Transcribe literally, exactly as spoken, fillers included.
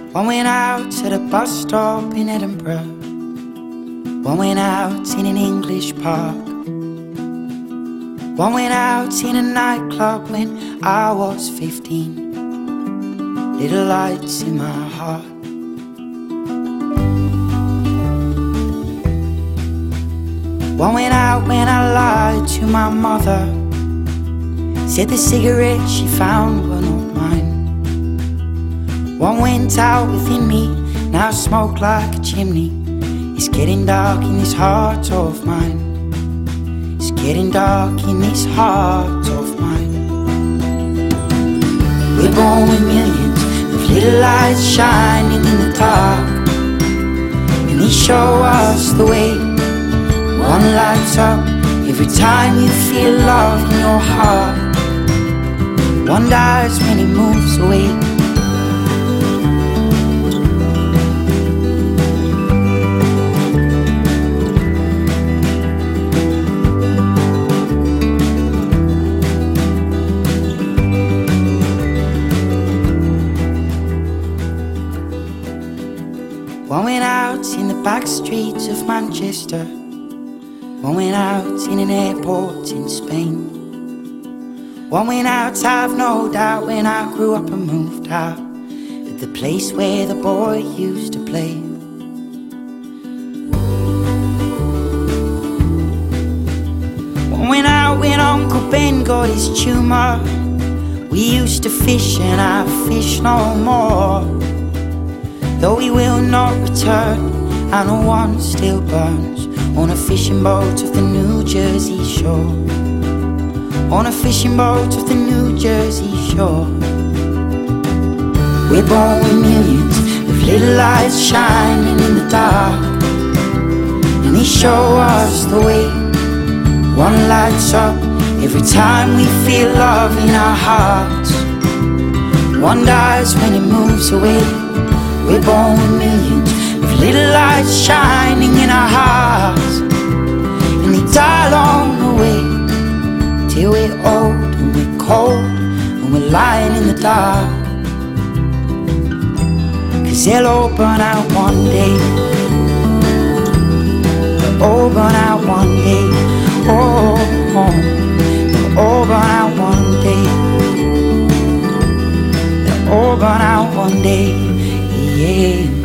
One went out to the bus stop in Edinburgh. One went out in an English park. One went out in a nightclub when I was fifteen. Little lights in my heart. One went out when I lied to my mother. Said the cigarettes she found were not mine. One went out within me, now smoke like a chimney. It's getting dark in this heart of mine. It's getting dark in this heart of mine. We're born with millions of little lights shining in the dark, and they show us the way. One lights up every time you feel love in your heart. One dies when it moves away. One went out in the back streets of Manchester. One went out in an airport in Spain. One went out, I've no doubt, when I grew up and moved out, at the place where the boy used to play. One went out when Uncle Ben got his tumour. We used to fish and I fish no more. Though he will not return, I know one still burns on a fishing boat of the New Jersey shore. On a fishing boat of the New Jersey shore. We're born with millions of little lights shining in the dark, and they show us the way. One lights up every time we feel love in our hearts. One dies when it moves away. We're born with millions of little lights shining in our hearts, and they die along the way, till we're old and we're cold and we're lying in the dark. Cause they'll all burn out one day. They'll all burn out one day. Oh, oh. They'll all burn out one day. They'll all burn out one day. Yeah.